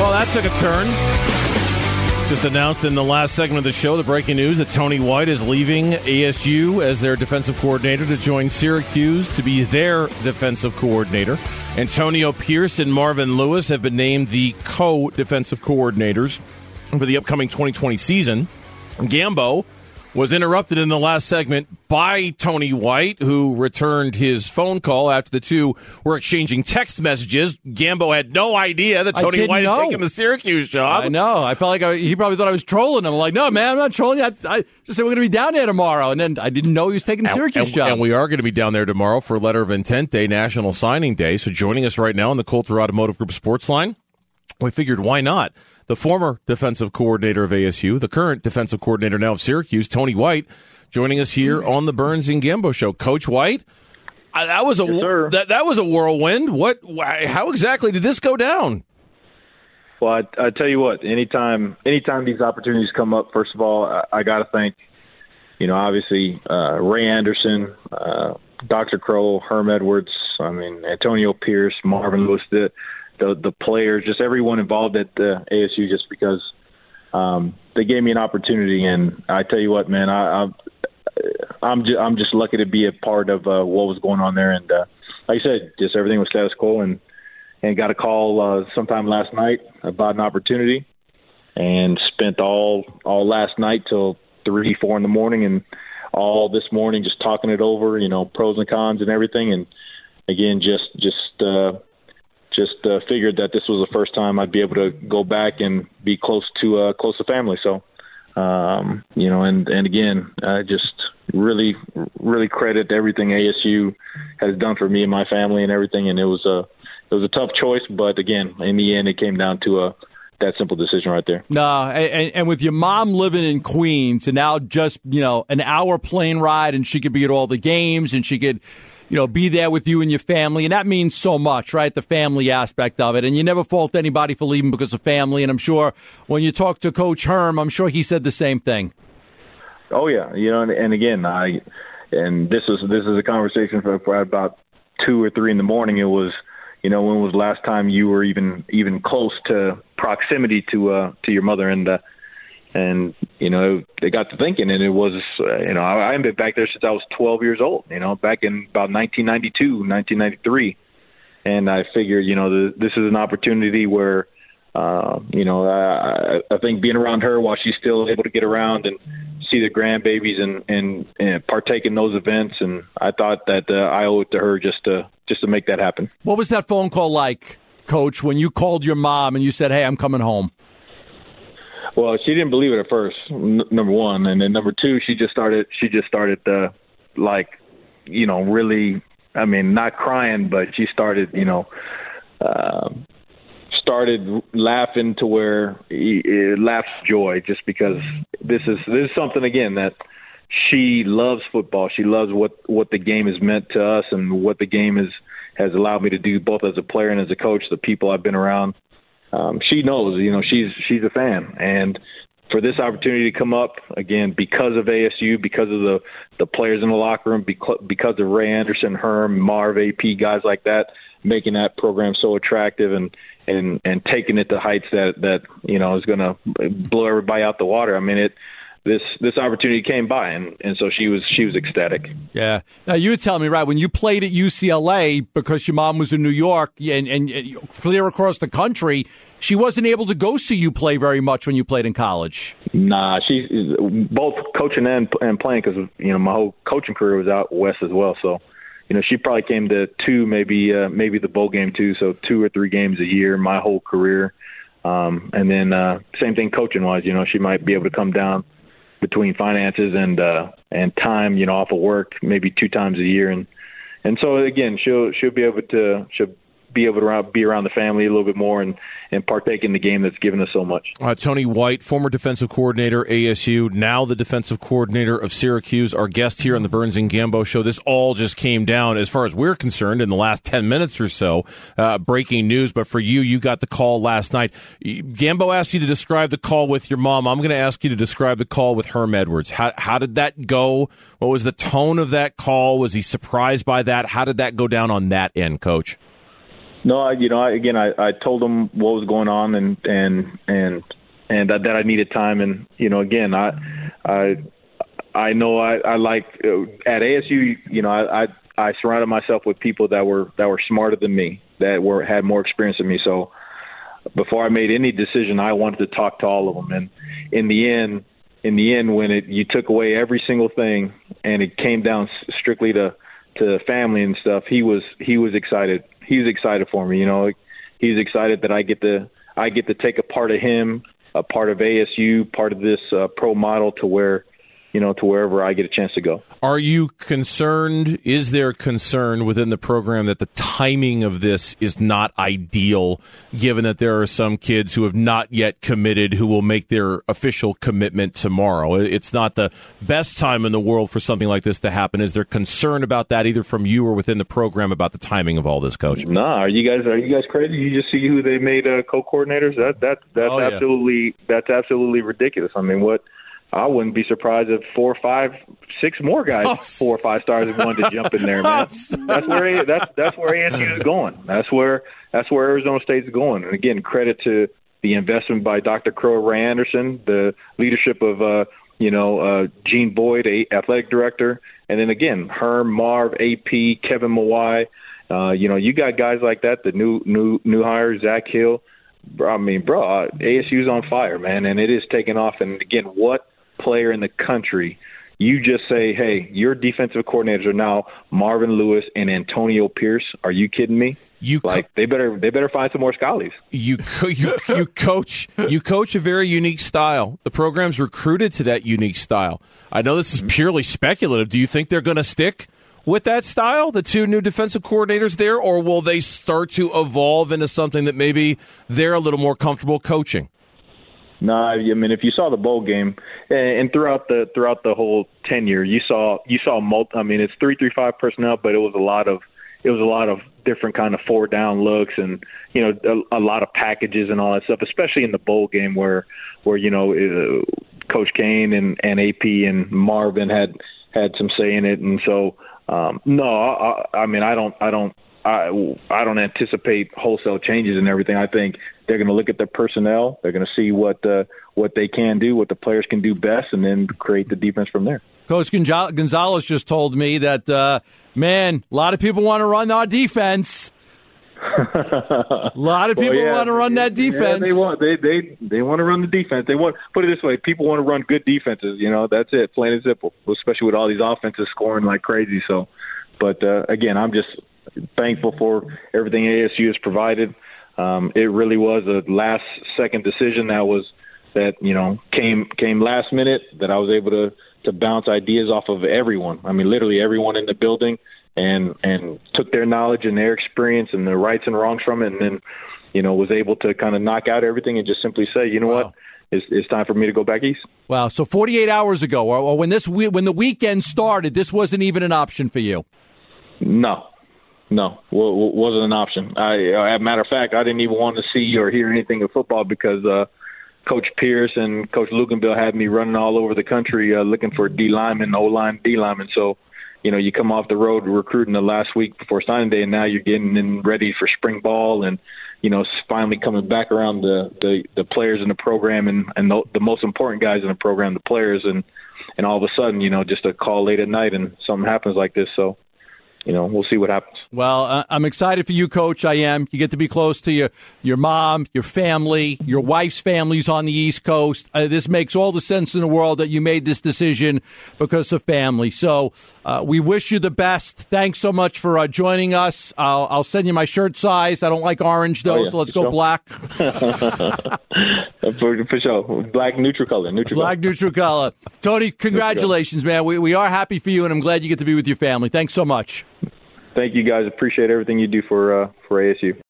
Well, that took a turn. Just announced in the last segment of the show, the breaking news that Tony White is leaving ASU as their defensive coordinator to join Syracuse to be their defensive coordinator. Antonio Pierce and Marvin Lewis have been named the co-defensive coordinators for the upcoming 2020 season. Gambo was interrupted in the last segment by Tony White, who returned his phone call after the two were exchanging text messages. Gambo had no idea that Tony White had taken the Syracuse job. I know. I felt like he probably thought I was trolling him. I'm like, no, man, I'm not trolling you. I just said we're going to be down there tomorrow. And then I didn't know he was taking the Syracuse job. And we are going to be down there tomorrow for Letter of Intent Day, National Signing Day. So joining us right now on the Coulter Automotive Group Sports Line, we figured, why not? The former defensive coordinator of ASU, the current defensive coordinator now of Syracuse, Tony White, joining us here on the Burns and Gambo Show. Coach White, that was a whirlwind. How exactly did this go down? Well, I tell you what, anytime these opportunities come up, first of all, I got to thank, obviously Ray Anderson, Dr. Crow, Herm Edwards, Antonio Pierce, Marvin Lewis, the players, just everyone involved at ASU, just because they gave me an opportunity. And I tell you what, man, I'm just lucky to be a part of what was going on there. And like I said, just everything was status quo, and got a call sometime last night about an opportunity, and spent all last night till 3, 4 in the morning, and all this morning just talking it over, pros and cons and everything. And again, just figured that this was the first time I'd be able to go back and be close to family. So, and again, just really, really credit everything ASU has done for me and my family and everything. And it was a tough choice, but again, in the end, it came down to that simple decision right there. No, and with your mom living in Queens, and now just an hour plane ride, and she could be at all the games, and she could be there with you and your family. And that means so much, right? The family aspect of it. And you never fault anybody for leaving because of family. And I'm sure when you talk to Coach Herm, I'm sure he said the same thing. Oh, yeah. And again, this is a conversation for about 2 or 3 in the morning. It was, when was the last time you were even close to proximity to your mother? And they got to thinking, and it was, I've been back there since I was 12 years old, back in about 1992, 1993. And I figured, this is an opportunity where, I think being around her while she's still able to get around and see the grandbabies and partake in those events. And I thought that I owe it to her just to make that happen. What was that phone call like, Coach, when you called your mom and you said, hey, I'm coming home? Well, she didn't believe it at first, number one. And then number two, she just started really, not crying, but she started, started laughing to where it laughs joy, just because this is something, again, that she loves football. She loves what the game has meant to us and what the game has allowed me to do, both as a player and as a coach, the people I've been around. She knows, she's a fan. And for this opportunity to come up, again, because of ASU, because of the players in the locker room, because of Ray Anderson, Herm, Marv, AP, guys like that, making that program so attractive and taking it to heights that is going to blow everybody out the water. This opportunity came by, and so she was ecstatic. Yeah. Now, you were telling me, right, when you played at UCLA, because your mom was in New York and clear across the country, she wasn't able to go see you play very much when you played in college. Nah, she's both coaching and playing, because my whole coaching career was out west as well. So, she probably came to 2, maybe the bowl game too. So 2 or 3 games a year my whole career. And then same thing coaching wise. She might be able to come down between finances and time, off of work, maybe 2 times a year, and so again, she'll be able to be around the family a little bit more and partake in the game that's given us so much. Tony White, former defensive coordinator, ASU, now the defensive coordinator of Syracuse, our guest here on the Burns and Gambo Show. This all just came down, as far as we're concerned, in the last 10 minutes or so. Breaking news, but for you got the call last night. Gambo asked you to describe the call with your mom. I'm going to ask you to describe the call with Herm Edwards. How did that go? What was the tone of that call? Was he surprised by that? How did that go down on that end, Coach? No, I told them what was going on and that I needed time. And, again, I know I like at ASU, I surrounded myself with people that were smarter than me, that had more experience than me. So before I made any decision, I wanted to talk to all of them. And in the end, when you took away every single thing and it came down strictly to family and stuff, he was excited. He was excited for me. He's excited that I get to take a part of him, a part of ASU, part of this pro model to wherever I get a chance to go. Are you concerned? Is there concern within the program that the timing of this is not ideal, given that there are some kids who have not yet committed who will make their official commitment tomorrow? It's not the best time in the world for something like this to happen. Is there concern about that, either from you or within the program, about the timing of all this, Coach? No, are you guys crazy? You just see who they made co-coordinators? That's absolutely ridiculous. I mean, I wouldn't be surprised if 4, 5, 6 more guys, 4 or 5 stars, wanted to jump in there, man. That's where ASU is going. That's where Arizona State's going. And again, credit to the investment by Dr. Crow, Ray Anderson, the leadership of Gene Boyd, athletic director, and then again Herm, Marv, AP, Kevin Mawai. You got guys like that. The new hire, Zach Hill. ASU's on fire, man, and it is taking off. And again, what player in the country, you just say, hey, your defensive coordinators are now Marvin Lewis and Antonio Pierce? Are you kidding me? They better find some more scholars. You coach a very unique style. The program's recruited to that unique style. I know this is purely speculative. Do you think they're going to stick with that style, the 2 new defensive coordinators there, or will they start to evolve into something that maybe they're a little more comfortable coaching? No, I mean, if you saw the bowl game and throughout the whole tenure, you saw it's 3-3-5 personnel, but it was a lot of different kind of 4-down looks and a lot of packages and all that stuff, especially in the bowl game where Coach Kane and AP and Marvin had some say in it, and so I don't anticipate wholesale changes and everything. I think they're going to look at their personnel. They're going to see what they can do, what the players can do best, and then create the defense from there. Coach Gonzalez just told me that, a lot of people want to run our defense. A lot of people want to run that defense. Yeah, they want to run the defense. They want, put it this way, people want to run good defenses. That's it, plain and simple. Especially with all these offenses scoring like crazy. So, but again, I'm just thankful for everything ASU has provided. It really was a last second decision that came last minute, that I was able to bounce ideas off of everyone. I mean, literally everyone in the building, and took their knowledge and their experience and the rights and wrongs from it, and then was able to kind of knock out everything and just simply say, what, it's time for me to go back east. Wow. So 48 hours ago, or when the weekend started, this wasn't even an option for you. No, wasn't an option. As a matter of fact, I didn't even want to see or hear anything of football because Coach Pierce and Coach Luganville had me running all over the country looking for D linemen, O-line, D linemen. So, you come off the road recruiting the last week before signing day, and now you're getting in ready for spring ball, and finally coming back around the players in the program and the most important guys in the program, the players, and all of a sudden, just a call late at night and something happens like this. So, we'll see what happens. Well, I'm excited for you, Coach. I am. You get to be close to your mom, your family, your wife's family's on the East Coast. This makes all the sense in the world that you made this decision because of family. So we wish you the best. Thanks so much for joining us. I'll send you my shirt size. I don't like orange, though, so let's go black. For sure. Black, neutral color. Black, neutral color. Tony, congratulations, man. We are happy for you, and I'm glad you get to be with your family. Thanks so much. Thank you, guys. Appreciate everything you do for ASU.